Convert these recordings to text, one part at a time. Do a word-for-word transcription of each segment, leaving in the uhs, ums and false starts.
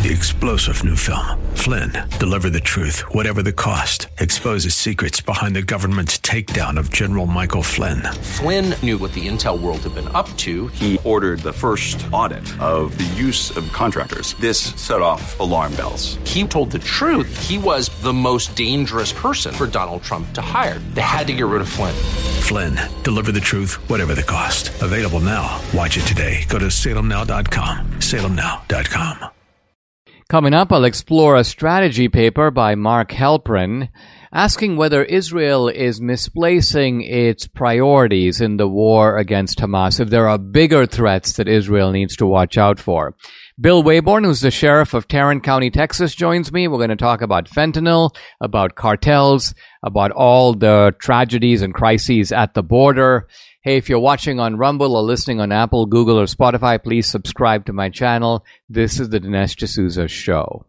The explosive new film, Flynn, deliver the truth, whatever the cost, exposes secrets behind the government's takedown of General Michael Flynn. Flynn knew what the intel world had been up to. He ordered the first audit of the use of contractors. This set off alarm bells. He told the truth. He was the most dangerous person for Donald Trump to hire. They had to get rid of Flynn. Flynn, deliver the truth, whatever the cost. Available now. Watch it today. Go to salem now dot com. salem now dot com. Coming up, I'll explore a strategy paper by Mark Halperin asking whether Israel is misplacing its priorities in the war against Hamas, if there are bigger threats that Israel needs to watch out for. Bill Wayborn, who's the sheriff of Tarrant County, Texas, joins me. We're going to talk about fentanyl, about cartels, about all the tragedies and crises at the border. Hey, if you're watching on Rumble or listening on Apple, Google, or Spotify, please subscribe to my channel. This is the Dinesh D'Souza Show.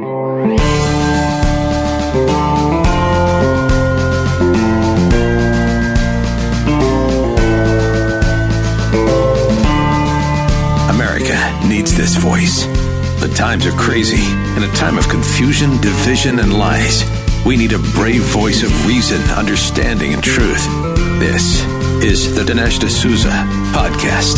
America needs this voice. The times are crazy. In a time of confusion, division, and lies, we need a brave voice of reason, understanding, and truth. This is the Dinesh D'Souza Podcast.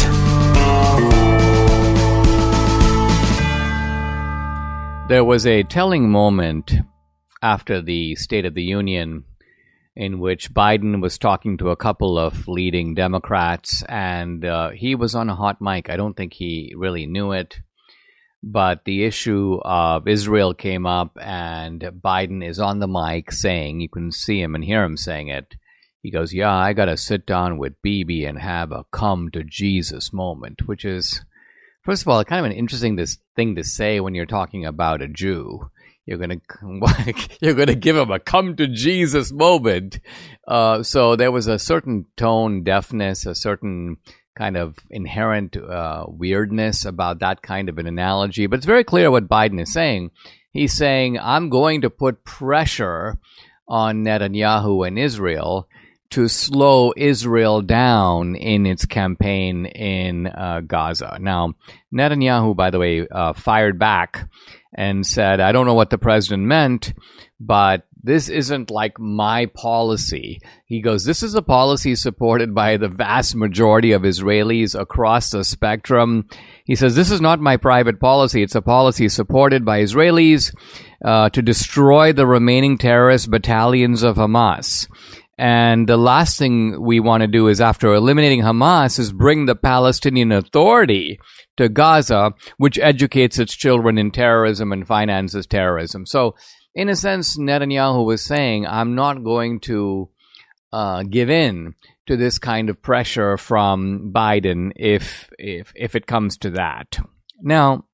There was a telling moment after the State of the Union in which Biden was talking to a couple of leading Democrats, and uh, he was on a hot mic. I don't think he really knew it, but the issue of Israel came up, and Biden is on the mic saying, you can see him and hear him saying it, he goes, yeah, I got to sit down with Bibi and have a come to Jesus moment, which is, first of all, kind of an interesting this thing to say when you're talking about a Jew. You're gonna you're gonna give him a come to Jesus moment. Uh, so there was a certain tone deafness, a certain kind of inherent uh, weirdness about that kind of an analogy. But it's very clear what Biden is saying. He's saying, I'm going to put pressure on Netanyahu and Israel to slow Israel down in its campaign in uh, Gaza. Now, Netanyahu, by the way, uh, fired back and said, I don't know what the president meant, but this isn't like my policy. He goes, this is a policy supported by the vast majority of Israelis across the spectrum. He says, this is not my private policy. It's a policy supported by Israelis uh, to destroy the remaining terrorist battalions of Hamas. And the last thing we want to do is, after eliminating Hamas, is bring the Palestinian Authority to Gaza, which educates its children in terrorism and finances terrorism. So, in a sense, Netanyahu was saying, I'm not going to uh, give in to this kind of pressure from Biden if if if it comes to that. Now,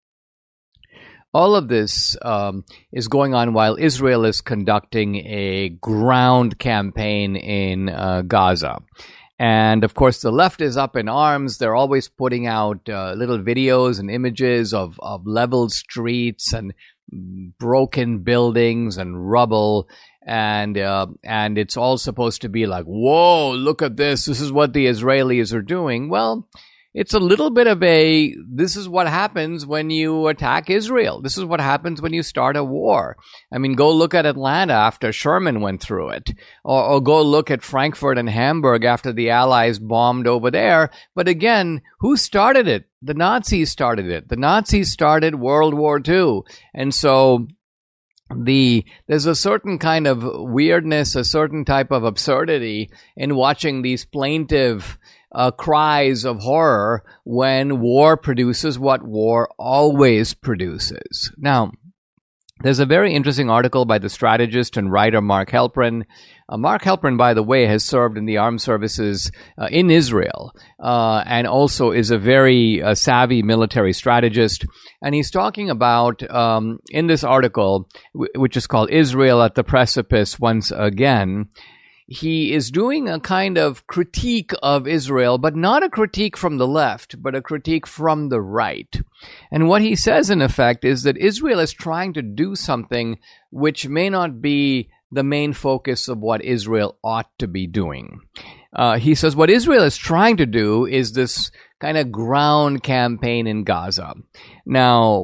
all of this um, is going on while Israel is conducting a ground campaign in uh, Gaza. And, of course, the left is up in arms. They're always putting out uh, little videos and images of, of leveled streets and broken buildings and rubble. And uh, and it's all supposed to be like, whoa, look at this. This is what the Israelis are doing. Well, it's a little bit of a, this is what happens when you attack Israel. This is what happens when you start a war. I mean, go look at Atlanta after Sherman went through it. Or, or go look at Frankfurt and Hamburg after the Allies bombed over there. But again, who started it? The Nazis started it. The Nazis started World War Two. And so the there's a certain kind of weirdness, a certain type of absurdity in watching these plaintive Uh, cries of horror when war produces what war always produces. Now, there's a very interesting article by the strategist and writer Mark Halperin. Uh, Mark Halperin, by the way, has served in the armed services uh, in Israel uh, and also is a very uh, savvy military strategist. And he's talking about, um, in this article, w- which is called Israel at the Precipice Once Again, he is doing a kind of critique of Israel, but not a critique from the left, but a critique from the right. And what he says, in effect, is that Israel is trying to do something which may not be the main focus of what Israel ought to be doing. Uh, he says what Israel is trying to do is this kind of ground campaign in Gaza. Now,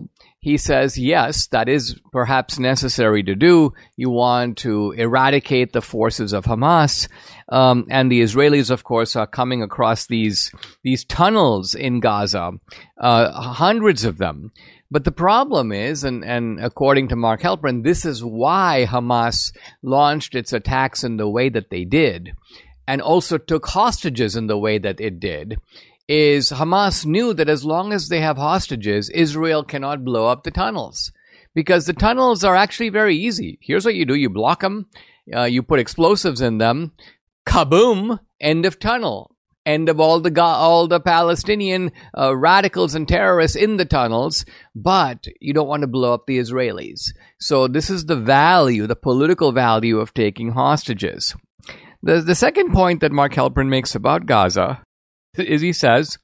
he says, yes, that is perhaps necessary to do. You want to eradicate the forces of Hamas. Um, and the Israelis, of course, are coming across these, these tunnels in Gaza, uh, hundreds of them. But the problem is, and, and according to Mark Halperin, this is why Hamas launched its attacks in the way that they did, and also took hostages in the way that it did, is Hamas knew that as long as they have hostages, Israel cannot blow up the tunnels. Because the tunnels are actually very easy. Here's what you do. You block them. Uh, you put explosives in them. Kaboom! End of tunnel. End of all the all the Palestinian uh, radicals and terrorists in the tunnels. But you don't want to blow up the Israelis. So this is the value, the political value of taking hostages. The, the second point that Mark Halperin makes about Gaza is he says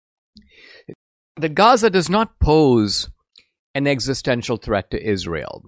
that Gaza does not pose an existential threat to Israel.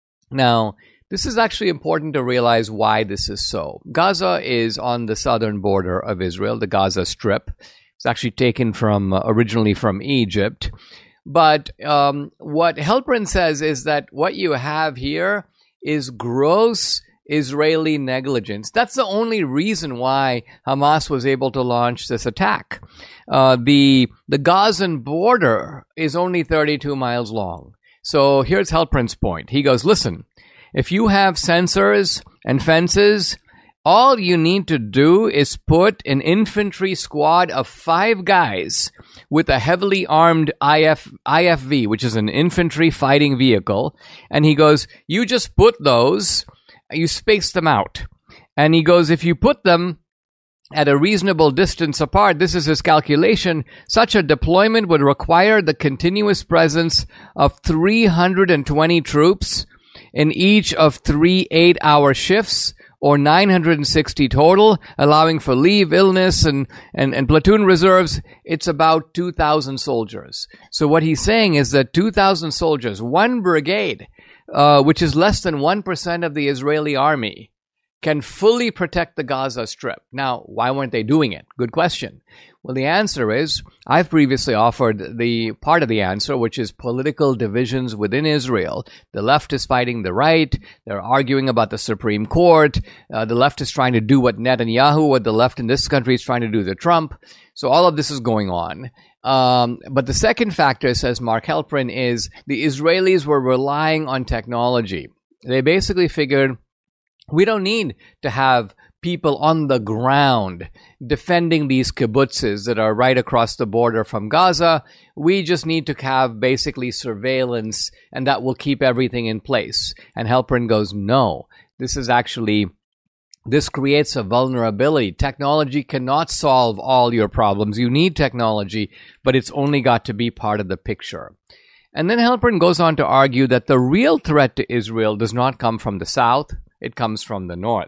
Now, this is actually important to realize why this is so. Gaza is on the southern border of Israel, the Gaza Strip. It's actually taken from uh, originally from Egypt. But um, what Halperin says is that what you have here is gross Israeli negligence. That's the only reason why Hamas was able to launch this attack. Uh, the the Gazan border is only thirty-two miles long. So here's Halperin's point. He goes, listen, if you have sensors and fences, all you need to do is put an infantry squad of five guys with a heavily armed I F, I F V, which is an infantry fighting vehicle. And he goes, you just put those, you space them out. And he goes, if you put them at a reasonable distance apart, this is his calculation, such a deployment would require the continuous presence of three hundred twenty troops in each of three eight-hour shifts, or nine hundred sixty total, allowing for leave, illness, and, and, and platoon reserves. It's about two thousand soldiers. So what he's saying is that two thousand soldiers, one brigade, uh, which is less than one percent of the Israeli army, can fully protect the Gaza Strip. Now, why weren't they doing it? Good question. Well, the answer is, I've previously offered the part of the answer, which is political divisions within Israel. The left is fighting the right. They're arguing about the Supreme Court. Uh, the left is trying to do what Netanyahu, what the left in this country is trying to do to Trump. So all of this is going on. Um, but the second factor, says Mark Halperin, is the Israelis were relying on technology. They basically figured, we don't need to have people on the ground defending these kibbutzes that are right across the border from Gaza. We just need to have basically surveillance, and that will keep everything in place. And Halperin goes, no, this is actually, this creates a vulnerability. Technology cannot solve all your problems. You need technology, but it's only got to be part of the picture. And then Halperin goes on to argue that the real threat to Israel does not come from the south, it comes from the north.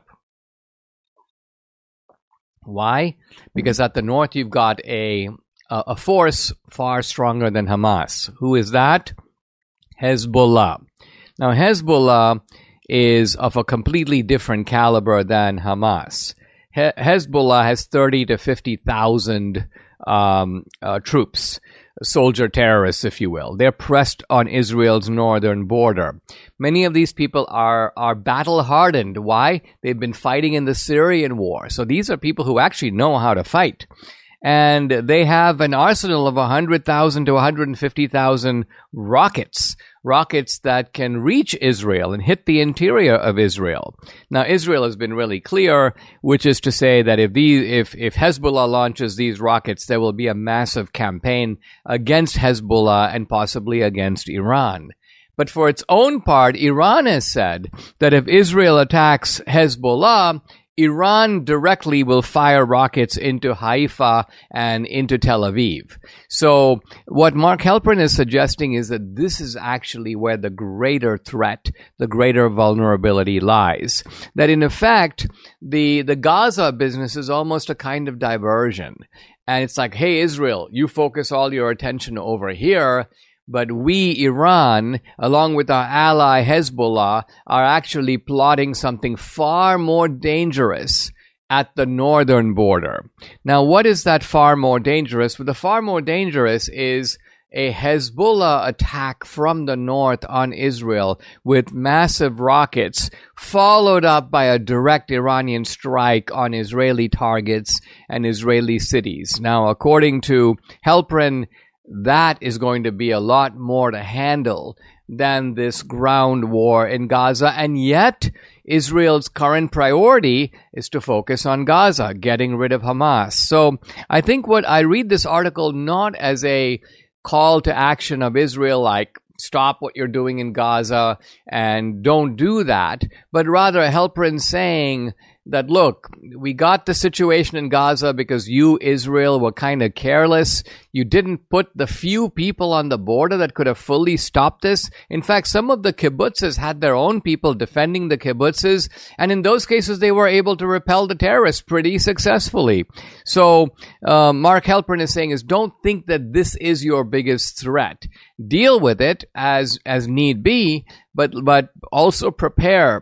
Why? Because at the north you've got a a force far stronger than Hamas. Who is that? Hezbollah. Now Hezbollah is of a completely different caliber than Hamas. He- Hezbollah has thirty to fifty thousand um, uh, troops. Soldier terrorists, if you will. They're pressed on Israel's northern border. Many of these people are, are battle-hardened. Why? They've been fighting in the Syrian war. So these are people who actually know how to fight. And they have an arsenal of one hundred thousand to one hundred fifty thousand rockets. Rockets that can reach Israel and hit the interior of Israel. Now, Israel has been really clear, which is to say that if these, if, if Hezbollah launches these rockets, there will be a massive campaign against Hezbollah and possibly against Iran. But for its own part, Iran has said that if Israel attacks Hezbollah, Iran directly will fire rockets into Haifa and into Tel Aviv. So what Mark Halperin is suggesting is that this is actually where the greater threat, the greater vulnerability lies. That in effect, the, the Gaza business is almost a kind of diversion. And it's like, hey, Israel, you focus all your attention over here. But we, Iran, along with our ally Hezbollah, are actually plotting something far more dangerous at the northern border. Now, what is that far more dangerous? Well, the far more dangerous is a Hezbollah attack from the north on Israel with massive rockets, followed up by a direct Iranian strike on Israeli targets and Israeli cities. Now, according to Halperin, that is going to be a lot more to handle than this ground war in Gaza. And yet, Israel's current priority is to focus on Gaza, getting rid of Hamas. So I think what I read this article not as a call to action of Israel, like stop what you're doing in Gaza and don't do that, but rather Halperin saying that, look, we got the situation in Gaza because you, Israel, were kind of careless. You didn't put the few people on the border that could have fully stopped this. In fact, some of the kibbutzes had their own people defending the kibbutzes, and in those cases, they were able to repel the terrorists pretty successfully. So, uh, Mark Halperin is saying is don't think that this is your biggest threat. Deal with it as as need be, but but also prepare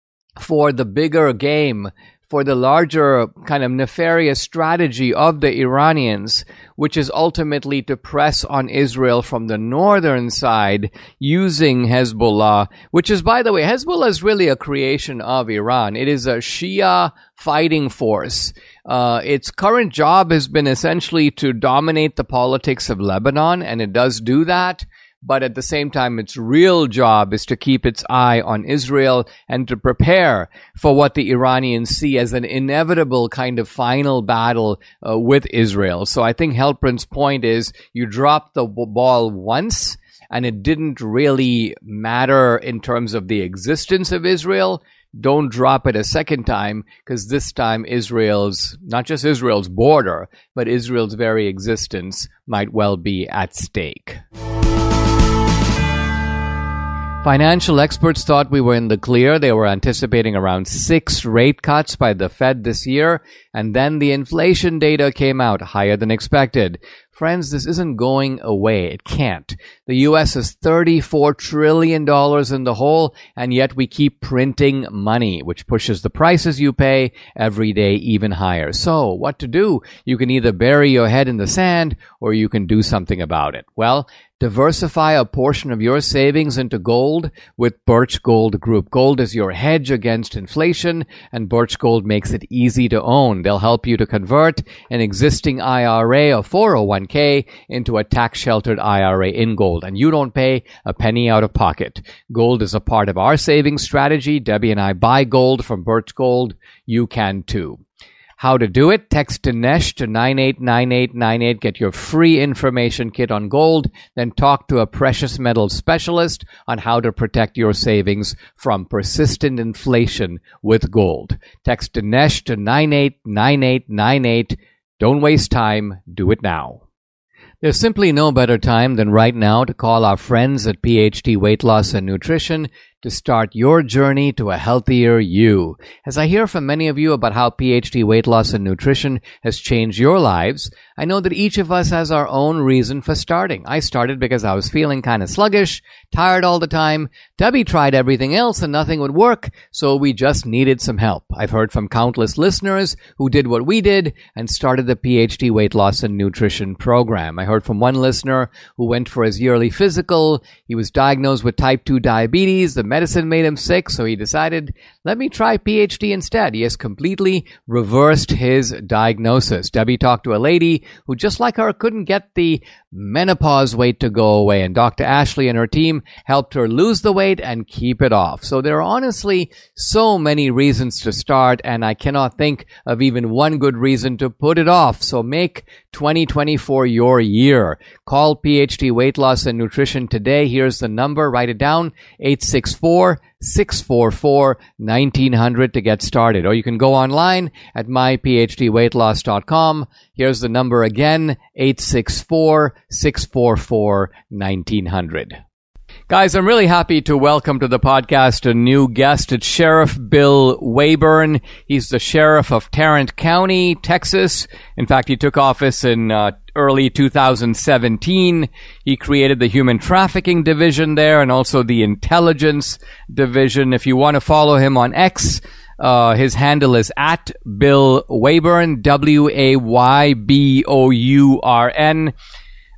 for the bigger game, for the larger kind of nefarious strategy of the Iranians, which is ultimately to press on Israel from the northern side using Hezbollah, which is, by the way, Hezbollah is really a creation of Iran. It is a Shia fighting force. Uh, its current job has been essentially to dominate the politics of Lebanon, and it does do that. But at the same time, its real job is to keep its eye on Israel and to prepare for what the Iranians see as an inevitable kind of final battle uh, with Israel. So I think Halperin's point is you dropped the ball once, and it didn't really matter in terms of the existence of Israel. Don't drop it a second time, because this time Israel's, not just Israel's border, but Israel's very existence might well be at stake. Financial experts thought we were in the clear. They were anticipating around six rate cuts by the Fed this year, and then the inflation data came out higher than expected. Friends, this isn't going away. It can't. The U S is thirty-four trillion dollars in the hole, and yet we keep printing money, which pushes the prices you pay every day even higher. So, what to do? You can either bury your head in the sand, or you can do something about it. Well, diversify a portion of your savings into gold with Birch Gold Group. Gold is your hedge against inflation, and Birch Gold makes it easy to own. They'll help you to convert an existing I R A or four oh one k into a tax-sheltered I R A in gold, and you don't pay a penny out of pocket. Gold is a part of our savings strategy. Debbie and I buy gold from Birch Gold. You can too. How to do it? Text Dinesh to nine eight nine eight nine eight. Get your free information kit on gold. Then talk to a precious metals specialist on how to protect your savings from persistent inflation with gold. Text Dinesh to nine eight nine eight nine eight. Don't waste time. Do it now. There's simply no better time than right now to call our friends at P H D Weight Loss and Nutrition to start your journey to a healthier you. As I hear from many of you about how P H D Weight Loss and Nutrition has changed your lives, I know that each of us has our own reason for starting. I started because I was feeling kind of sluggish, tired all the time. Debbie tried everything else and nothing would work, so we just needed some help. I've heard from countless listeners who did what we did and started the P H D Weight Loss and Nutrition program. I heard from one listener who went for his yearly physical. He was diagnosed with type two diabetes. The medicine made him sick, so he decided, let me try P H D instead. He has completely reversed his diagnosis. Debbie talked to a lady who, just like her, couldn't get the menopause weight to go away, and Doctor Ashley and her team helped her lose the weight and keep it off. So there are honestly so many reasons to start, and I cannot think of even one good reason to put it off. So make twenty twenty-four your year. Call P H D Weight Loss and Nutrition today. Here's the number. Write it down. eight six four, six four four, one nine zero zero to get started. Or you can go online at my p h d weight loss dot com. Here's the number again, eight six four, six four four, one nine zero zero. Guys, I'm really happy to welcome to the podcast a new guest. It's Sheriff Bill Waybourn. He's the sheriff of Tarrant County, Texas. In fact, he took office in uh, early two thousand seventeen. He created the Human Trafficking Division there and also the Intelligence Division. If you want to follow him on X, uh, his handle is at Bill Waybourn, W A Y B O U R N.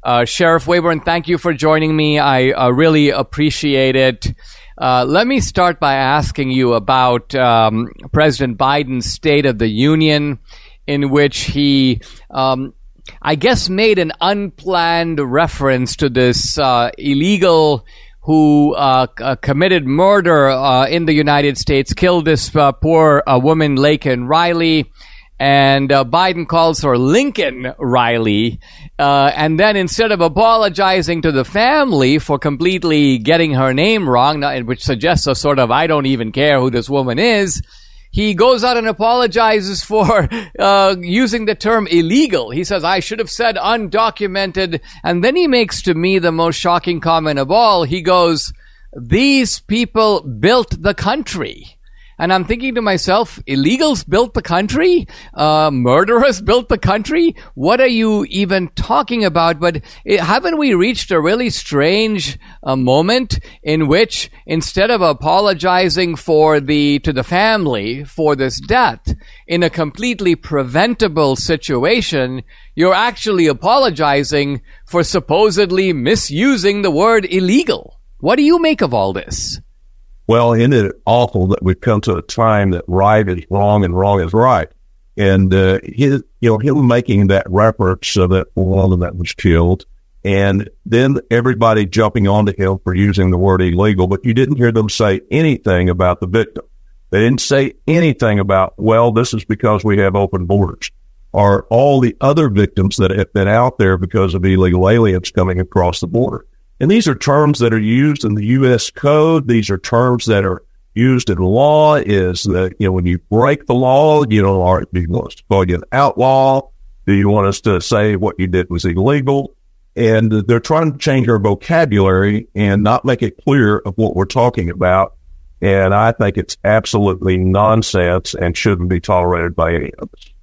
Uh, Sheriff Wayburn, thank you for joining me. I uh, really appreciate it. Uh, let me start by asking you about um, President Biden's State of the Union, in which he, um, I guess, made an unplanned reference to this uh, illegal who uh, uh, committed murder uh, in the United States, killed this uh, poor uh, woman, Laken Riley. And uh, Biden calls her Lincoln Riley. Uh, and then instead of apologizing to the family for completely getting her name wrong, which suggests a sort of, I don't even care who this woman is, he goes out and apologizes for uh, using the term illegal. He says, I should have said undocumented. And then he makes to me the most shocking comment of all. He goes, these people built the country. And I'm thinking to myself, illegals built the country? Uh, murderers built the country? What are you even talking about? But it, haven't we reached a really strange uh, moment in which instead of apologizing for the, to the family for this death in a completely preventable situation, you're actually apologizing for supposedly misusing the word illegal? What do you make of all this? Well, isn't it awful that we've come to a time that right is wrong and wrong is right? And, uh, his, you know, him making that reference to that woman that was killed, and then everybody jumping onto him for using the word illegal, but you didn't hear them say anything about the victim. They didn't say anything about, well, this is because we have open borders, or all the other victims that have been out there because of illegal aliens coming across the border. And these are terms that are used in the U S Code. These are terms that are used in law. Is that, you know, when you break the law, you know, are, do you want us to call you an outlaw? Do you want us to say what you did was illegal? And they're trying to change our vocabulary and not make it clear of what we're talking about. And I think it's absolutely nonsense and shouldn't be tolerated by any of us.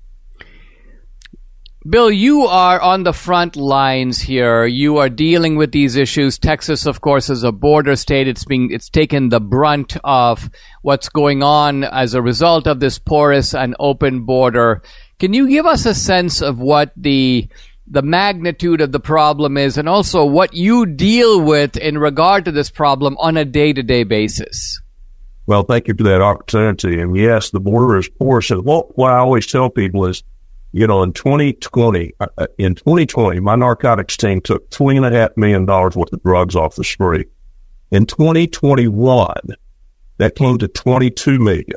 Bill, you are on the front lines here. You are dealing with these issues. Texas, of course, is a border state. It's being, it's taken the brunt of what's going on as a result of this porous and open border. Can you give us a sense of what the the magnitude of the problem is, and also what you deal with in regard to this problem on a day-to-day basis? Well, thank you for that opportunity. And yes, the border is porous. And what, what I always tell people is, you know, in twenty twenty, uh, in twenty twenty, my narcotics team took twenty and a half million dollars worth of drugs off the street. In twenty twenty-one, that came to twenty-two million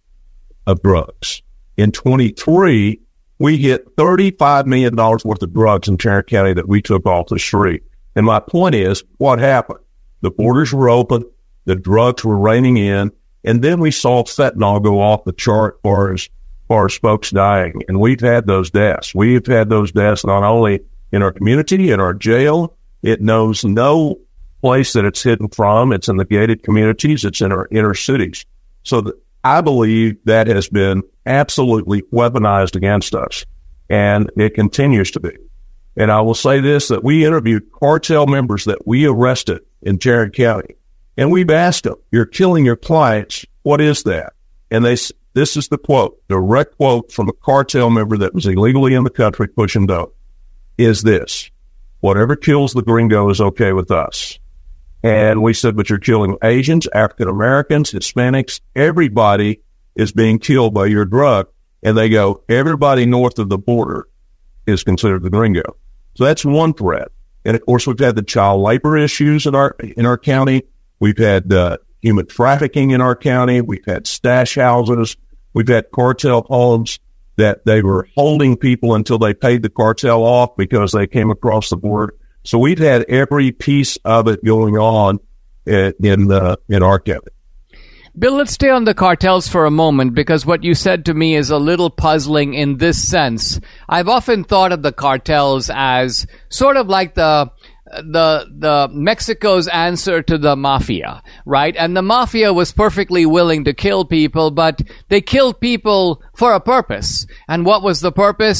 of drugs. In twenty-three, we hit thirty-five million dollars worth of drugs in Tarrant County that we took off the street. And my point is, what happened? The borders were open, the drugs were raining in, and then we saw fentanyl go off the chart for us. Far as folks dying. And we've had those deaths. We've had those deaths not only in our community, in our jail. It knows no place that it's hidden from. It's in the gated communities. It's in our inner cities. So th- I believe that has been absolutely weaponized against us. And it continues to be. And I will say this, that we interviewed cartel members that we arrested in Tarrant County. And we've asked them, you're killing your clients. What is that? And they This is the quote, direct quote from a cartel member that was illegally in the country pushing dope, is this: whatever kills the gringo is okay with us. And we said, but you're killing Asians, African Americans, Hispanics, everybody is being killed by your drug. And they go, everybody north of the border is considered the gringo. So that's one threat. And of course, we've had the child labor issues in our, in our county. We've had, uh, human trafficking in our county. We've had stash houses. We've had cartel homes that they were holding people until they paid the cartel off because they came across the border. So we've had every piece of it going on in, in, uh, in our county. Bill, let's stay on the cartels for a moment, because what you said to me is a little puzzling in this sense. I've often thought of the cartels as sort of like the the the Mexico's answer to the mafia, right? And the mafia was perfectly willing to kill people, but they killed people for a purpose. And what was the purpose?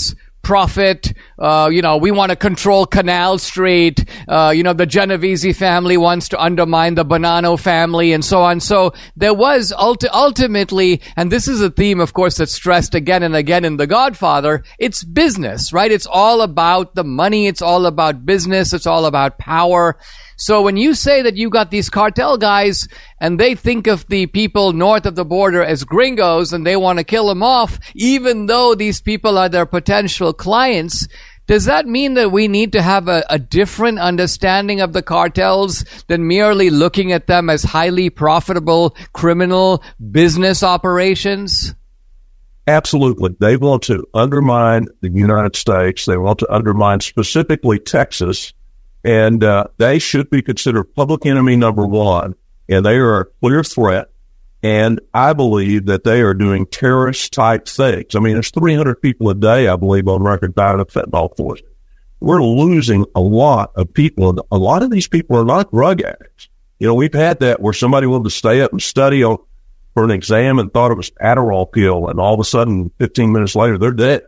profit. Uh, you know, we want to control Canal Street. Uh, you know, the Genovese family wants to undermine the Bonanno family and so on. So there was ulti- ultimately, and this is a theme, of course, that's stressed again and again in The Godfather, it's business, right? It's all about the money. It's all about business. It's all about power. So when you say that you got these cartel guys and they think of the people north of the border as gringos and they want to kill them off, even though these people are their potential clients, does that mean that we need to have a, a different understanding of the cartels than merely looking at them as highly profitable criminal business operations? Absolutely. They want to undermine the United States. They want to undermine specifically Texas. And uh, they should be considered public enemy number one. And they are a clear threat. And I believe that they are doing terrorist-type things. I mean, there's three hundred people a day, I believe, on record dying of fentanyl poisoning. We're losing a lot of people. And a lot of these people are not drug addicts. You know, we've had that where somebody wanted to stay up and study on, for an exam and thought it was Adderall pill, and all of a sudden, fifteen minutes later, they're dead.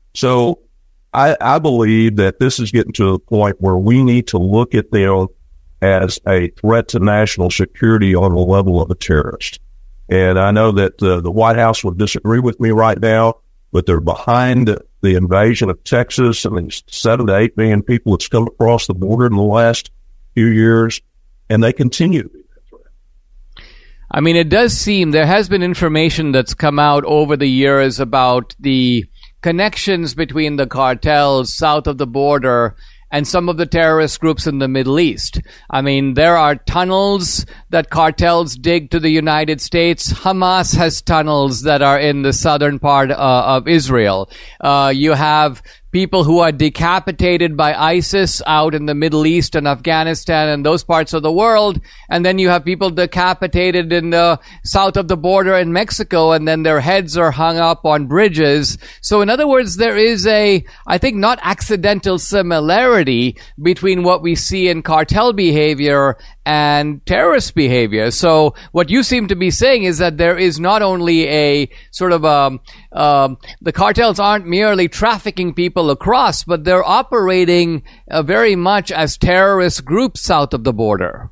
So I, I believe that this is getting to the point where we need to look at them as a threat to national security on the level of a terrorist. And I know that uh, the White House would disagree with me right now, but they're behind the invasion of Texas and these seven to eight million people that's come across the border in the last few years, and they continue to be that threat. I mean, it does seem there has been information that's come out over the years about the connections between the cartels south of the border and some of the terrorist groups in the Middle East. I mean, there are tunnels that cartels dig to the United States. Hamas has tunnels that are in the southern part uh, of Israel. Uh, you have people who are decapitated by ISIS out in the Middle East and Afghanistan and those parts of the world. And then you have people decapitated in the south of the border in Mexico, and then their heads are hung up on bridges. So in other words, there is a, I think, not accidental similarity between what we see in cartel behavior and terrorist behavior. So what you seem to be saying is that there is not only a sort of um, um, the cartels aren't merely trafficking people across, but they're operating uh, very much as terrorist groups south of the border.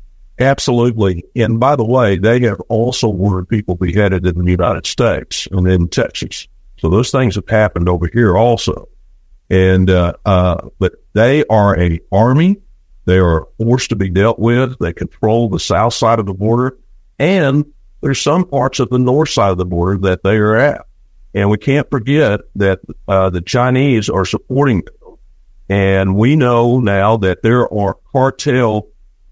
Absolutely. And by the way, they have also ordered people beheaded in the United States and in Texas. So those things have happened over here also. And uh, uh, but they are a army. They are forced to be dealt with. They control the south side of the border. And there's some parts of the north side of the border that they are at. And we can't forget that uh, the Chinese are supporting them. And we know now that there are cartel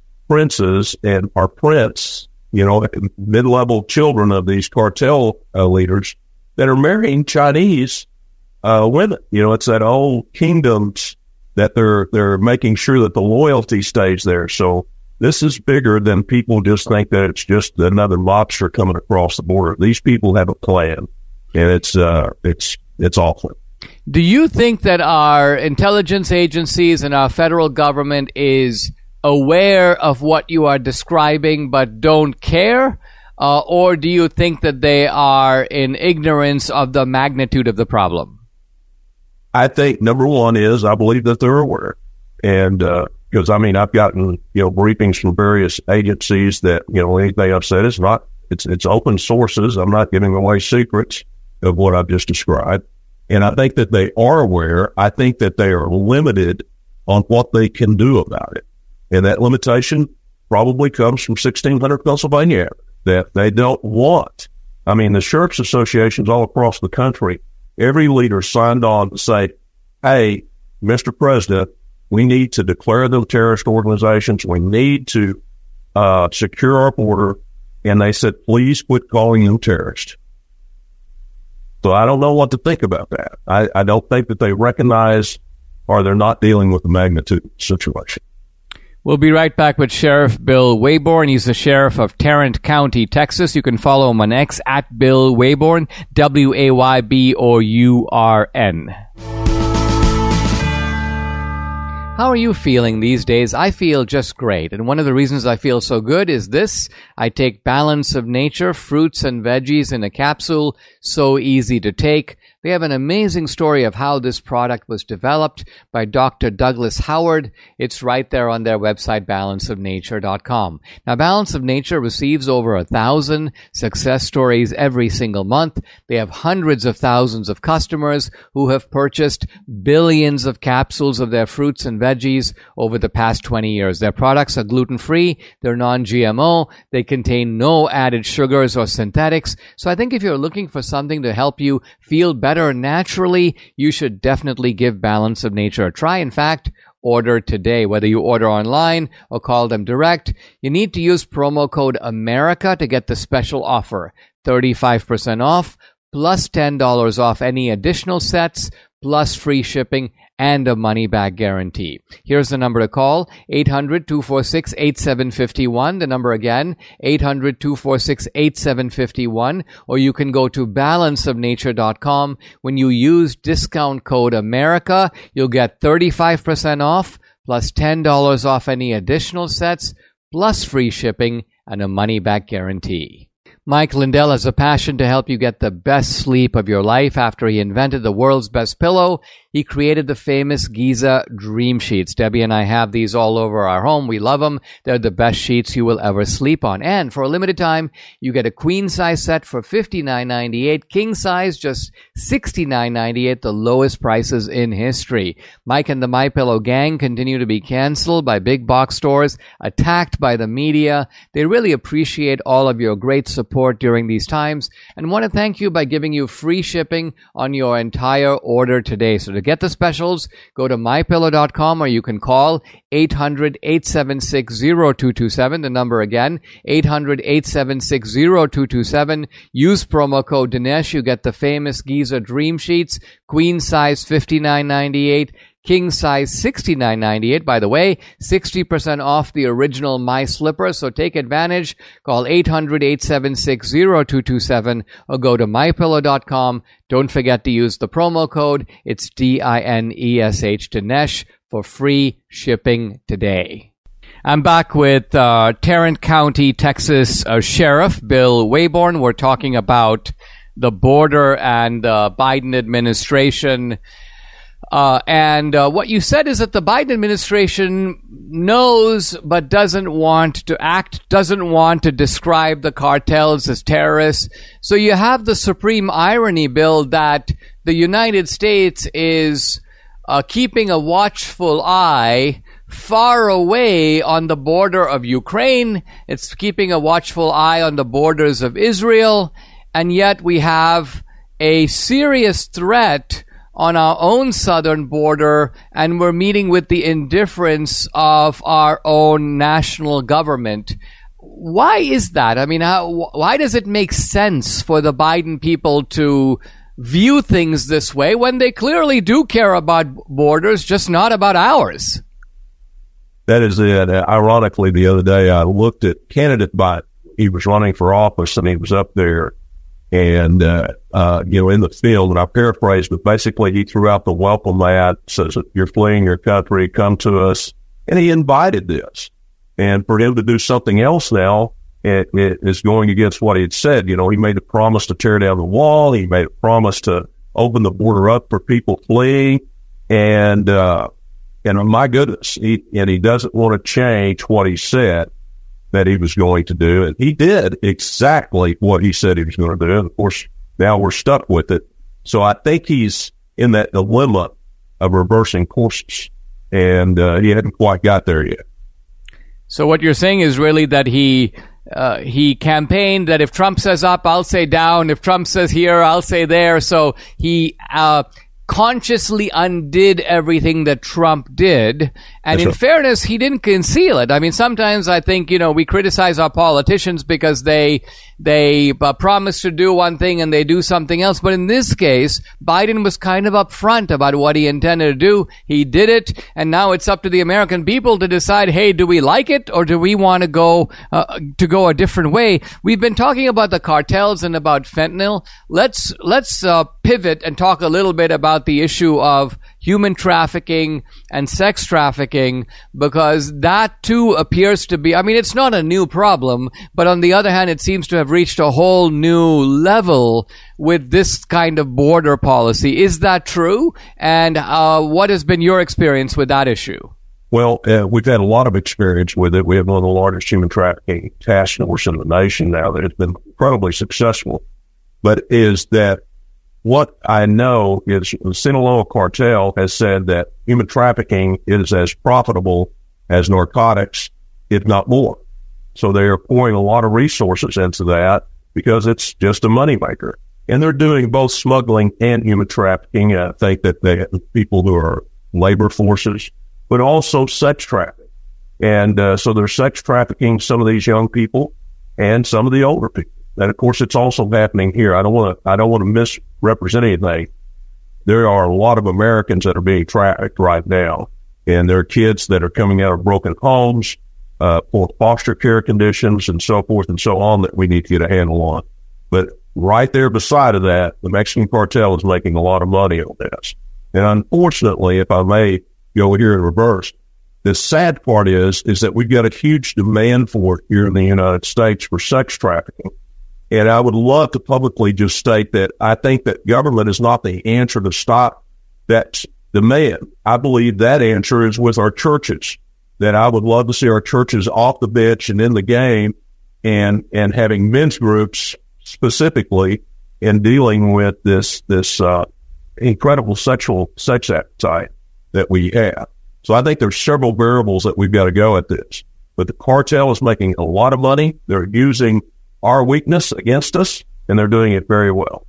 princes and our prince, you know, mid-level children of these cartel uh, leaders that are marrying Chinese uh, women. You know, it's that old kingdoms that they're they're making sure that the loyalty stays there. So this is bigger than people just think that it's just another lobster coming across the border. These people have a plan, and it's uh it's it's awful. Do you think that our intelligence agencies and our federal government is aware of what you are describing but don't care? Uh, or do you think that they are in ignorance of the magnitude of the problem? I think number one is I believe that they're aware. And because, uh, I mean, I've gotten, you know, briefings from various agencies that, you know, anything I've said is not, it's, it's open sources. I'm not giving away secrets of what I've just described. And I think that they are aware. I think that they are limited on what they can do about it. And that limitation probably comes from sixteen hundred Pennsylvania, that they don't want. I mean, the sheriff's associations all across the country, every leader signed on to say, hey, Mister President, we need to declare them terrorist organizations. We need to uh, secure our border. And they said, please quit calling them terrorists. So I don't know what to think about that. I, I don't think that they recognize or they're not dealing with the magnitude of the situation. We'll be right back with Sheriff Bill Waybourn. He's the sheriff of Tarrant County, Texas. You can follow him on X at Bill Waybourn, W A Y B O U R N. How are you feeling these days? I feel just great. And one of the reasons I feel so good is this. I take Balance of Nature, fruits and veggies in a capsule, so easy to take. They have an amazing story of how this product was developed by Doctor Douglas Howard. It's right there on their website, balance of nature dot com. Now, Balance of Nature receives over a thousand success stories every single month. They have hundreds of thousands of customers who have purchased billions of capsules of their fruits and veggies over the past twenty years. Their products are gluten-free, they're non-G M O, they contain no added sugars or synthetics. So I think if you're looking for something to help you feel better naturally, you should definitely give Balance of Nature a try. In fact, order today. Whether you order online or call them direct, you need to use promo code America to get the special offer. thirty-five percent off, plus ten dollars off any additional sets, plus free shipping and a money-back guarantee. Here's the number to call, eight hundred, two four six, eight seven five one. The number again, eight hundred, two four six, eight seven five one. Or you can go to balance of nature dot com. When you use discount code America, you'll get thirty-five percent off, plus ten dollars off any additional sets, plus free shipping and a money-back guarantee. Mike Lindell has a passion to help you get the best sleep of your life. After he invented the world's best pillow, he created the famous Giza Dream Sheets. Debbie and I have these all over our home. We love them. They're the best sheets you will ever sleep on. And for a limited time, you get a queen size set for fifty-nine ninety-eight, king size just sixty-nine ninety-eight, the lowest prices in history. Mike and the MyPillow gang continue to be canceled by big box stores, attacked by the media. They really appreciate all of your great support during these times and want to thank you by giving you free shipping on your entire order today. So to get the specials, go to my pillow dot com or you can call eight hundred, eight seven six, zero two two seven. The number again, eight hundred, eight seven six, zero two two seven. Use promo code Dinesh. You get the famous Giza Dream Sheets, queen size fifty-nine ninety-eight, king size sixty-nine ninety-eight. By the way, sixty percent off the original My Slipper, so take advantage. Call eight hundred, eight seven six, zero two two seven or go to my pillow dot com. Don't forget to use the promo code. It's D I N E S H, Dinesh, for free shipping today. I'm back with uh, Tarrant County, Texas uh, Sheriff Bill Waybourn. We're talking about the border and the Biden administration. Uh, and uh, what you said is that the Biden administration knows but doesn't want to act, doesn't want to describe the cartels as terrorists. So you have the supreme irony, Bill, that the United States is uh, keeping a watchful eye far away on the border of Ukraine. It's keeping a watchful eye on the borders of Israel. And yet we have a serious threat on our own southern border, and we're meeting with the indifference of our own national government. Why is that? I mean, how, why does it make sense for the Biden people to view things this way when they clearly do care about borders, just not about ours? That is it. Ironically, the other day I looked at candidate Biden. He was running for office and he was up there and, uh, uh, you know, in the field, and I paraphrased, but basically he threw out the welcome mat, says, you're fleeing your country, come to us. And he invited this. And for him to do something else now, it, it is going against what he had said. You know, he made a promise to tear down the wall. He made a promise to open the border up for people fleeing. And, uh, and oh my goodness, he, and he doesn't want to change what he said that he was going to do. And he did exactly what he said he was going to do. And of course, now we're stuck with it. So I think he's in that dilemma of reversing courses. And uh, he hadn't quite got there yet. So what you're saying is really that he uh, he campaigned that if Trump says up, I'll say down. If Trump says here, I'll say there. So he uh, consciously undid everything that Trump did. And That's in right. fairness, he didn't conceal it. I mean, sometimes I think, you know, we criticize our politicians because they they uh, promise to do one thing and they do something else. But in this case, Biden was kind of upfront about what he intended to do. He did it. And now it's up to the American people to decide, hey, do we like it or do we want to go uh, to go a different way? We've been talking about the cartels and about fentanyl. Let's let's uh, pivot and talk a little bit about the issue of human trafficking and sex trafficking, because that too appears to be, I mean, it's not a new problem, but on the other hand, it seems to have reached a whole new level with this kind of border policy. Is that true? And uh, what has been your experience with that issue? Well, uh, we've had a lot of experience with it. We have one of the largest human trafficking task force in the nation now that has been incredibly successful. But is that what I know is the Sinaloa cartel has said that human trafficking is as profitable as narcotics, if not more. So they are pouring a lot of resources into that because it's just a moneymaker. And they're doing both smuggling and human trafficking. I think that they have people who are labor forces, but also sex trafficking. And uh, so they're sex trafficking some of these young people and some of the older people. And of course, it's also happening here. I don't want to, I don't want to misrepresent anything. There are a lot of Americans that are being trafficked right now, and there are kids that are coming out of broken homes, uh, for foster care conditions and so forth and so on that we need to get a handle on. But right there beside of that, the Mexican cartel is making a lot of money on this. And unfortunately, if I may go here in reverse, the sad part is, is that we've got a huge demand for it here in the United States for sex trafficking. And I would love to publicly just state that I think that government is not the answer to stop that demand. I believe that answer is with our churches, that I would love to see our churches off the bench and in the game and, and having men's groups specifically in dealing with this, this, uh, incredible sexual sex appetite that we have. So I think there's several variables that we've got to go at this. But the cartel is making a lot of money. They're using our weakness against us, and they're doing it very well.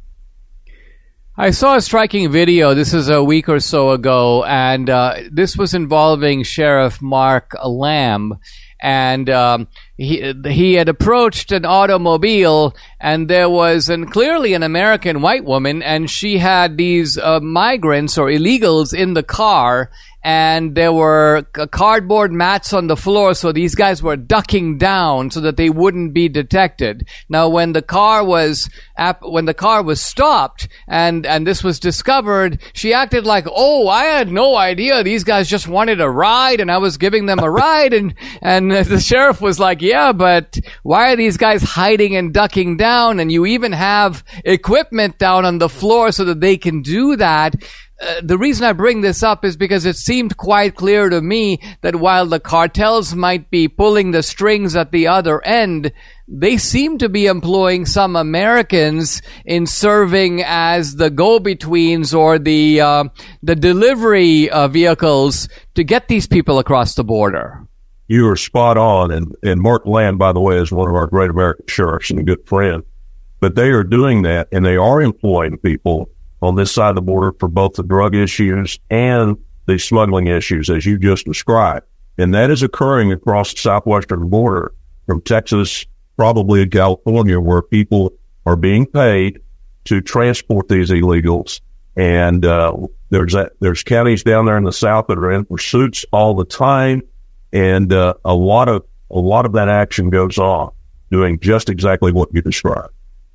I saw a striking video. This is a week or so ago, and uh, this was involving Sheriff Mark Lamb. And um, he he had approached an automobile, and there was an, clearly an American white woman, and she had these uh, migrants or illegals in the car, and there were c- cardboard mats on the floor, so these guys were ducking down so that they wouldn't be detected. Now, when the car was ap- when the car was stopped and and this was discovered, she acted like, "Oh, I had no idea. These guys just wanted a ride, and I was giving them a ride." And and the sheriff was like, "Yeah, but why are these guys hiding and ducking down? And you even have equipment down on the floor so that they can do that." Uh, the reason I bring this up is because it seemed quite clear to me that while the cartels might be pulling the strings at the other end, they seem to be employing some Americans in serving as the go-betweens or the uh, the delivery uh, vehicles to get these people across the border. You are spot on. And, and Mark Lamb, by the way, is one of our great American sheriffs and a good friend. But they are doing that, and they are employing people on this side of the border for both the drug issues and the smuggling issues, as you just described. And that is occurring across the southwestern border from Texas, probably in California, where people are being paid to transport these illegals. And uh, there's that, there's counties down there in the south that are in pursuits all the time. And uh, a lot of a lot of that action goes on, doing just exactly what you described.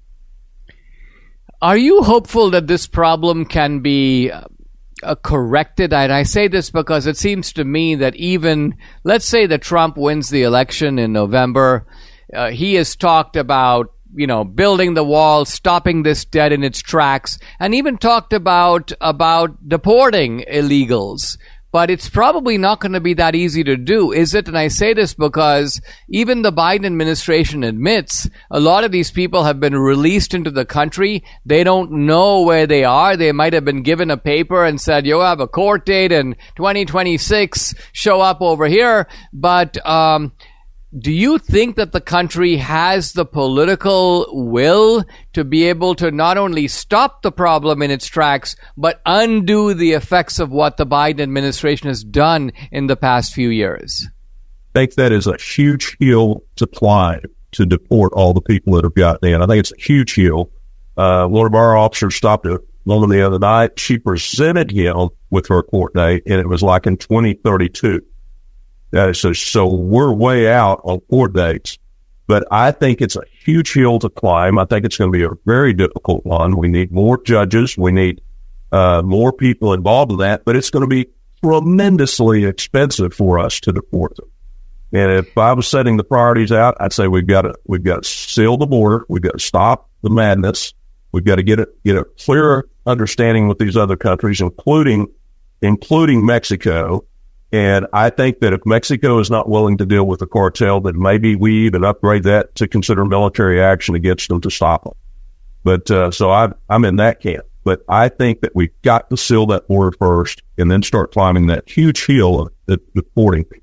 Are you hopeful that this problem can be uh, corrected? And I say this because it seems to me that even, let's say that Trump wins the election in November, uh, he has talked about, you know, building the wall, stopping this dead in its tracks, and even talked about about deporting illegals. But it's probably not going to be that easy to do, is it? And I say this because even the Biden administration admits a lot of these people have been released into the country. They don't know where they are. They might have been given a paper and said, you have a court date in twenty twenty-six, show up over here. But um do you think that the country has the political will to be able to not only stop the problem in its tracks, but undo the effects of what the Biden administration has done in the past few years? I think that is a huge hill to climb to deport all the people that have gotten in. I think it's a huge hill. Uh, one of our officers stopped a woman the other night. She presented him with her court date, and it was like in twenty thirty-two. Uh, so, so we're way out on court dates, but I think it's a huge hill to climb. I think it's going to be a very difficult one. We need more judges. We need uh, more people involved in that, but it's going to be tremendously expensive for us to deport them. And if I was setting the priorities out, I'd say we've got to we've got to seal the border, we've got to stop the madness, we've got to get a get a clearer understanding with these other countries, including including Mexico. And I think that if Mexico is not willing to deal with the cartel, then maybe we even upgrade that to consider military action against them to stop them. But uh, so I, I'm in that camp. But I think that we've got to seal that border first and then start climbing that huge hill of, of deporting people.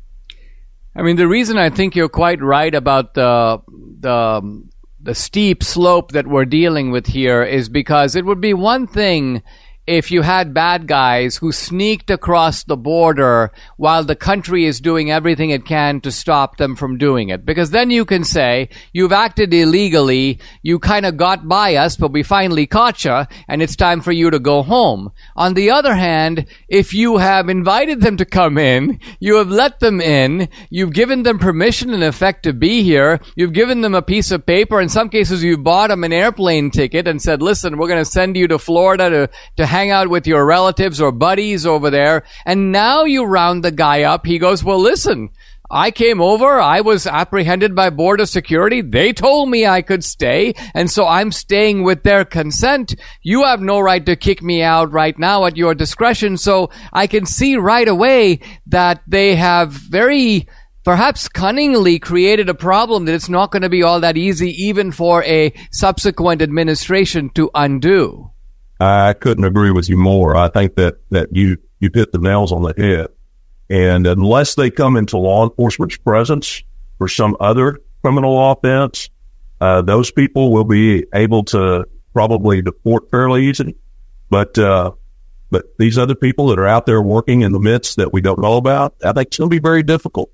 I mean, the reason I think you're quite right about the the the steep slope that we're dealing with here is because it would be one thing if you had bad guys who sneaked across the border while the country is doing everything it can to stop them from doing it. Because then you can say, you've acted illegally, you kind of got by us, but we finally caught you, and it's time for you to go home. On the other hand, if you have invited them to come in, you have let them in, you've given them permission in effect to be here, you've given them a piece of paper, in some cases you've bought them an airplane ticket and said, listen, we're going to send you to Florida to, to hang hang out with your relatives or buddies over there, and now you round the guy up. He goes, well, listen, I came over, I was apprehended by border security, they told me I could stay, and so I'm staying with their consent. You have no right to kick me out right now at your discretion. So I can see right away that they have very perhaps cunningly created a problem that it's not going to be all that easy even for a subsequent administration to undo. I couldn't agree with you more. I think that, that you, you hit the nails on the head. And unless they come into law enforcement's presence for some other criminal offense, uh, those people will be able to probably deport fairly easily. But, uh, but these other people that are out there working in the midst that we don't know about, I think it's going to be very difficult.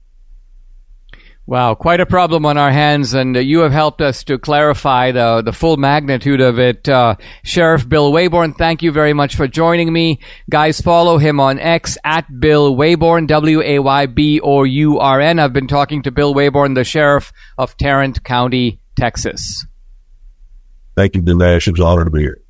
Wow, quite a problem on our hands, and uh, you have helped us to clarify the the full magnitude of it. Uh, Sheriff Bill Waybourn, thank you very much for joining me. Guys, follow him on X at Bill Waybourn, W A Y B O U R N. I've been talking to Bill Waybourn, the Sheriff of Tarrant County, Texas. Thank you, Dinesh. It's an honor to be here.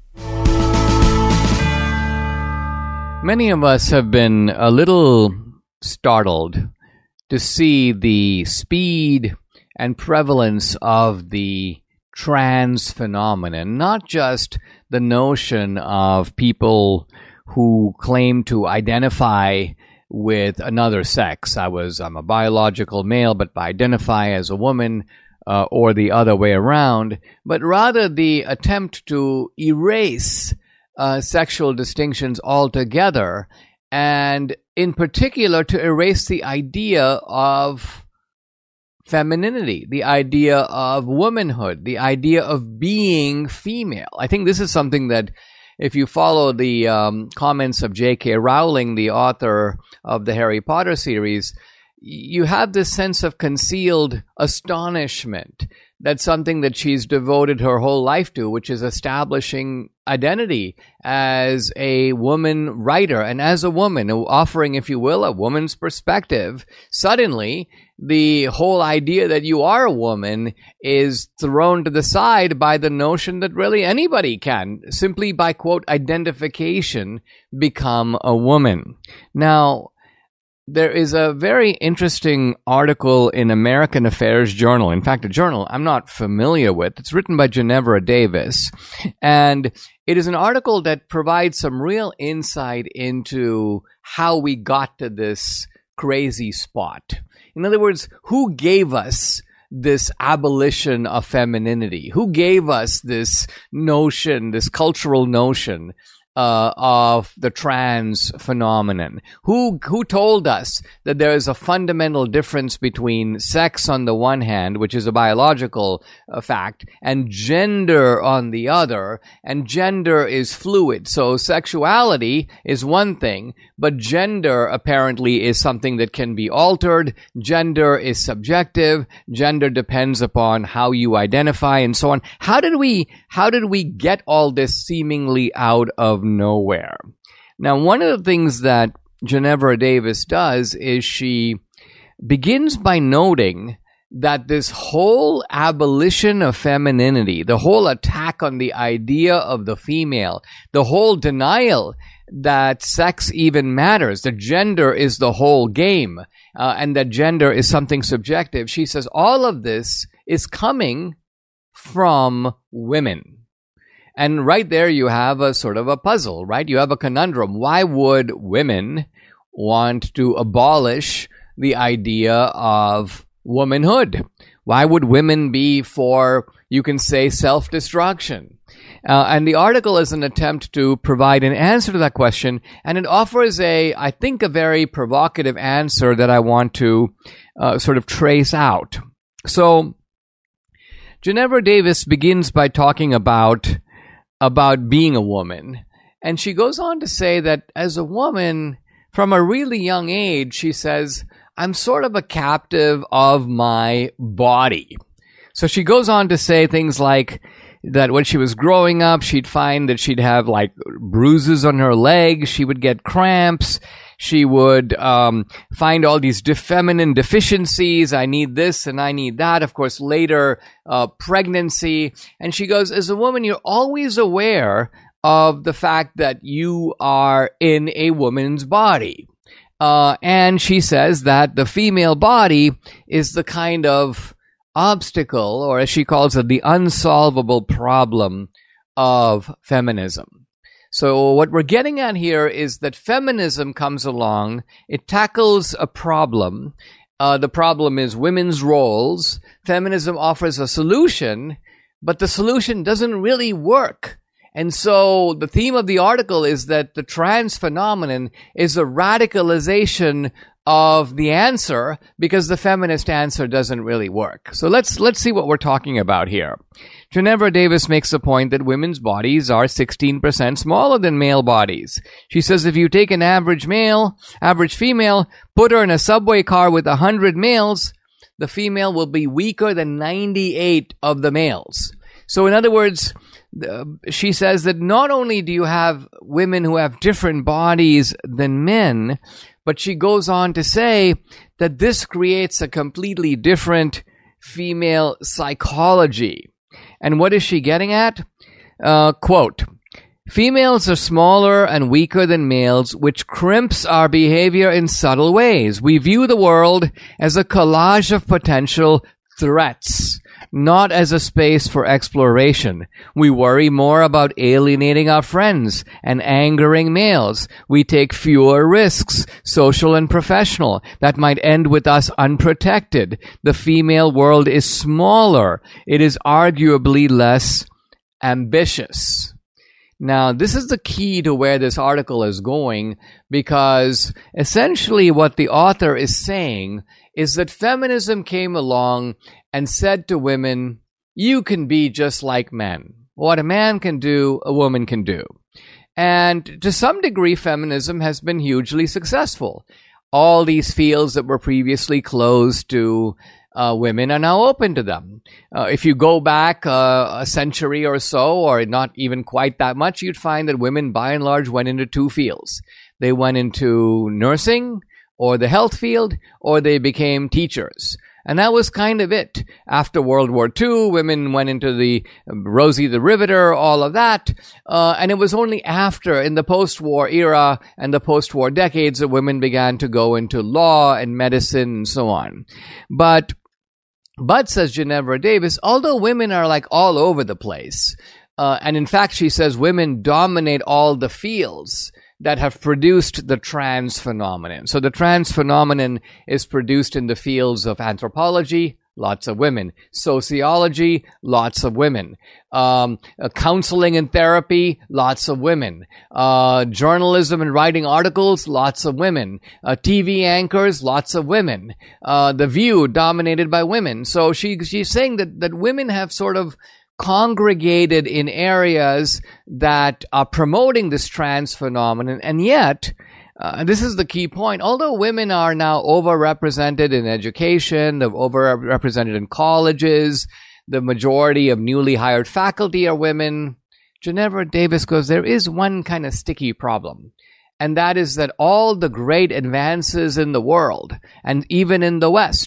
Many of us have been a little startled to see the speed and prevalence of the trans phenomenon, not just the notion of people who claim to identify with another sex. I was, I'm a biological male, but identify as a woman, uh, or the other way around, but rather the attempt to erase uh, sexual distinctions altogether, and in particular to erase the idea of femininity, the idea of womanhood, the idea of being female. I think this is something that, if you follow the um, comments of J K Rowling, the author of the Harry Potter series, you have this sense of concealed astonishment. That's something that she's devoted her whole life to, which is establishing identity as a woman writer and as a woman, offering, if you will, a woman's perspective. Suddenly, the whole idea that you are a woman is thrown to the side by the notion that really anybody can, simply by, quote, identification, become a woman. Now, there is a very interesting article in American Affairs Journal, in fact, a journal I'm not familiar with. It's written by Ginevra Davis, and it is an article that provides some real insight into how we got to this crazy spot. In other words, who gave us this abolition of femininity? Who gave us this notion, this cultural notion Uh, of the trans phenomenon? Who who told us that there is a fundamental difference between sex on the one hand, which is a biological uh, fact, and gender on the other, and gender is fluid. So sexuality is one thing, but gender apparently is something that can be altered. Gender is subjective. Gender depends upon how you identify and so on. How did we how did we get all this seemingly out of nowhere? Now, one of the things that Ginevra Davis does is she begins by noting that this whole abolition of femininity, the whole attack on the idea of the female, the whole denial that sex even matters, that gender is the whole game, uh, and that gender is something subjective. She says all of this is coming from women. And right there you have a sort of a puzzle, right? You have a conundrum. Why would women want to abolish the idea of womanhood? Why would women be for, you can say, self-destruction? Uh, and the article is an attempt to provide an answer to that question, and it offers a, I think, a very provocative answer that I want to uh, sort of trace out. So, Ginevra Davis begins by talking about about being a woman, and she goes on to say that as a woman, from a really young age, she says, I'm sort of a captive of my body. So she goes on to say things like that when she was growing up, she'd find that she'd have like bruises on her legs, she would get cramps, she would um, find all these de- feminine deficiencies, I need this and I need that, of course later uh, pregnancy, and she goes, as a woman you're always aware of the fact that you are in a woman's body. Uh, and she says that the female body is the kind of obstacle, or as she calls it, the unsolvable problem of feminism. So what we're getting at here is that feminism comes along, it tackles a problem. Uh, the problem is women's roles. Feminism offers a solution, but the solution doesn't really work. And so the theme of the article is that the trans phenomenon is a radicalization of the answer because the feminist answer doesn't really work. So let's let's see what we're talking about here. Ginevra Davis makes the point that women's bodies are sixteen percent smaller than male bodies. She says if you take an average male, average female, put her in a subway car with one hundred males, the female will be weaker than ninety-eight of the males. So in other words, Uh, she says that not only do you have women who have different bodies than men, but she goes on to say that this creates a completely different female psychology. And what is she getting at? Uh, quote, females are smaller and weaker than males, which crimps our behavior in subtle ways. We view the world as a collage of potential threats, not as a space for exploration. We worry more about alienating our friends and angering males. We take fewer risks, social and professional, that might end with us unprotected. The female world is smaller. It is arguably less ambitious. Now, this is the key to where this article is going, because essentially what the author is saying is that feminism came along and said to women, you can be just like men. What a man can do, a woman can do. And to some degree, feminism has been hugely successful. All these fields that were previously closed to uh, women are now open to them. Uh, if you go back uh, a century or so, or not even quite that much, you'd find that women by and large went into two fields. They went into nursing, or the health field, or they became teachers. And that was kind of it. After World War Two, women went into the Rosie the Riveter, all of that. Uh, and it was only after, in the post-war era and the post-war decades, that women began to go into law and medicine and so on. But, but says Ginevra Davis, although women are like all over the place, uh, and in fact, she says women dominate all the fields that have produced the trans phenomenon. So the trans phenomenon is produced in the fields of anthropology, lots of women. Sociology, lots of women. Um, uh, counseling and therapy, lots of women. Uh, journalism and writing articles, lots of women. Uh, T V anchors, lots of women. Uh, The View, dominated by women. So she she's saying that, that women have sort of congregated in areas that are promoting this trans phenomenon, and yet, uh, this is the key point, although women are now overrepresented in education, they're overrepresented in colleges, the majority of newly hired faculty are women, Ginevra Davis goes, there is one kind of sticky problem, and that is that all the great advances in the world, and even in the West,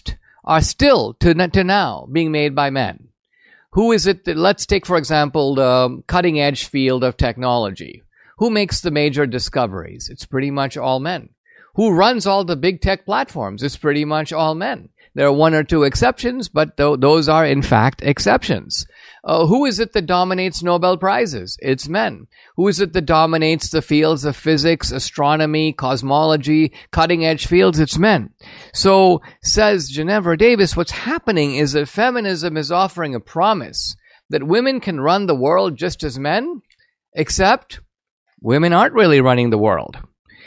are still, to, to now, being made by men. Who is it that, let's take, for example, the cutting edge field of technology. Who makes the major discoveries? It's pretty much all men. Who runs all the big tech platforms? It's pretty much all men. There are one or two exceptions, but th- those are in fact exceptions. Uh, who is it that dominates Nobel Prizes? It's men. Who is it that dominates the fields of physics, astronomy, cosmology, cutting-edge fields? It's men. So, says Ginevra Davis, what's happening is that feminism is offering a promise that women can run the world just as men, except women aren't really running the world.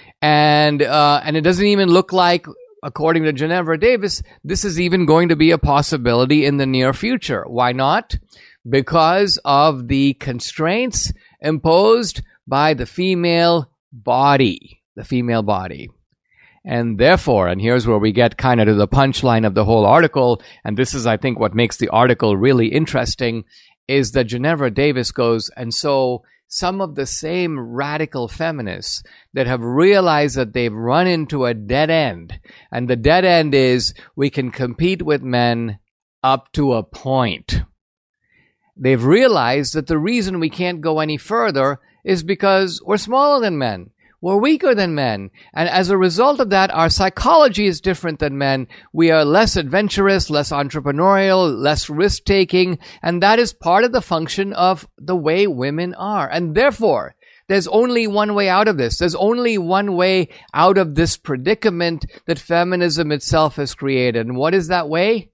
And uh, and it doesn't even look like, according to Ginevra Davis, this is even going to be a possibility in the near future. Why not? Because of the constraints imposed by the female body. The female body. And therefore, and here's where we get kind of to the punchline of the whole article, and this is, I think, what makes the article really interesting, is that Ginevra Davis goes, and so some of the same radical feminists that have realized that they've run into a dead end, and the dead end is we can compete with men up to a point. They've realized that the reason we can't go any further is because we're smaller than men. We're weaker than men. And as a result of that, our psychology is different than men. We are less adventurous, less entrepreneurial, less risk-taking. And that is part of the function of the way women are. And therefore, there's only one way out of this. There's only one way out of this predicament that feminism itself has created. And what is that way?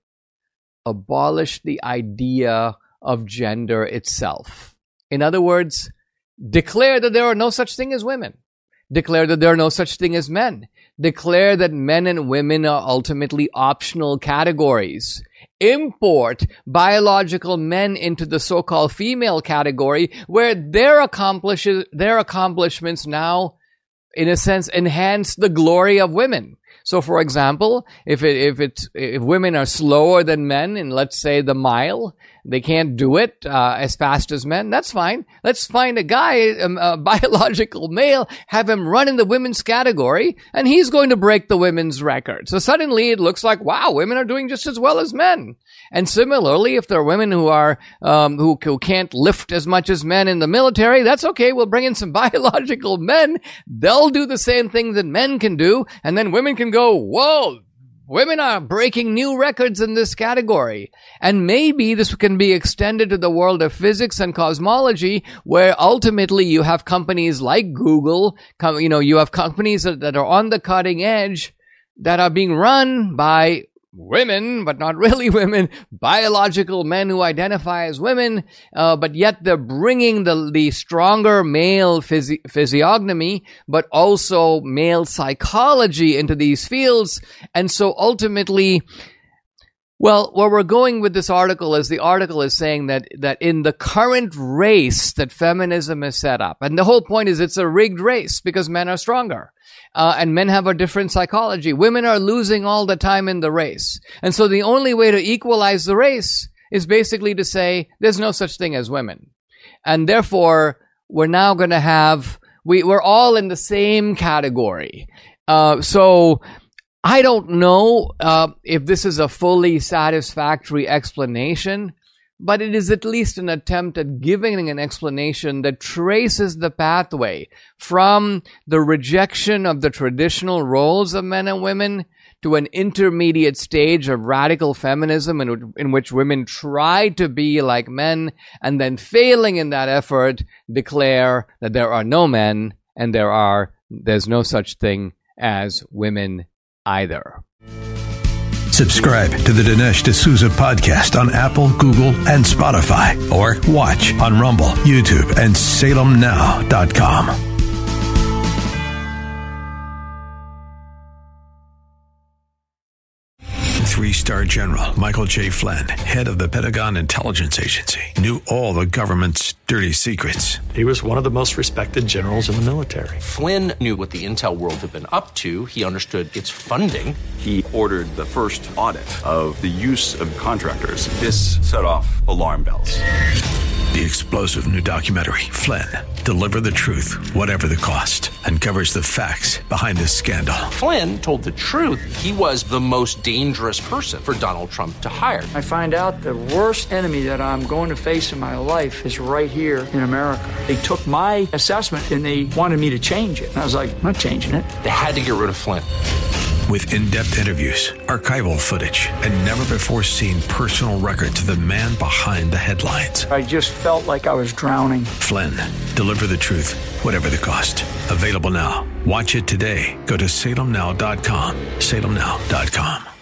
Abolish the idea of gender itself. In other words, declare that there are no such thing as women. Declare that there are no such thing as men. Declare that men and women are ultimately optional categories. Import biological men into the so-called female category, where their accomplishes, their accomplishments now, in a sense, enhance the glory of women. So, for example, if it, if it's, if women are slower than men in, let's say, the mile, they can't do it uh, as fast as men, that's fine. Let's find a guy, a, a biological male, have him run in the women's category, and he's going to break the women's record. So suddenly it looks like, wow, women are doing just as well as men. And similarly, if there are women who are um, who, who can't lift as much as men in the military, that's okay. We'll bring in some biological men. They'll do the same thing that men can do, and then women can go, whoa, women are breaking new records in this category. And maybe this can be extended to the world of physics and cosmology, where ultimately you have companies like Google, you know, you have companies that, that are on the cutting edge that are being run by women, but not really women, biological men who identify as women, uh, but yet they're bringing the, the stronger male physi- physiognomy, but also male psychology into these fields. And so ultimately, well, where we're going with this article is the article is saying that, that in the current race that feminism has set up, and the whole point is it's a rigged race because men are stronger. Uh, and men have a different psychology. Women are losing all the time in the race. And so the only way to equalize the race is basically to say there's no such thing as women. And therefore, we're now going to have, we, we're all in the same category. Uh, so I don't know uh, if this is a fully satisfactory explanation, but it is at least an attempt at giving an explanation that traces the pathway from the rejection of the traditional roles of men and women to an intermediate stage of radical feminism in, in which women try to be like men and then, failing in that effort, declare that there are no men and there are there's no such thing as women either. Subscribe to the Dinesh D'Souza podcast on Apple, Google, and Spotify, or watch on Rumble, YouTube, and Salem Now dot com. Three-star General Michael J. Flynn, head of the Pentagon Intelligence Agency, knew all the government's dirty secrets. He was one of the most respected generals in the military. Flynn knew what the intel world had been up to. He understood its funding. He ordered the first audit of the use of contractors. This set off alarm bells. The explosive new documentary, Flynn, Deliver the Truth, Whatever the Cost, uncovers the facts behind this scandal. Flynn told the truth. He was the most dangerous person for Donald Trump to hire. I find out the worst enemy that I'm going to face in my life is right here in America. They took my assessment and they wanted me to change it. And I was like, I'm not changing it. They had to get rid of Flynn. With in-depth interviews, archival footage, and never-before-seen personal records of the man behind the headlines. I just felt like I was drowning. Flynn, Deliver the Truth, Whatever the Cost. Available now. Watch it today. Go to salem now dot com. salem now dot com.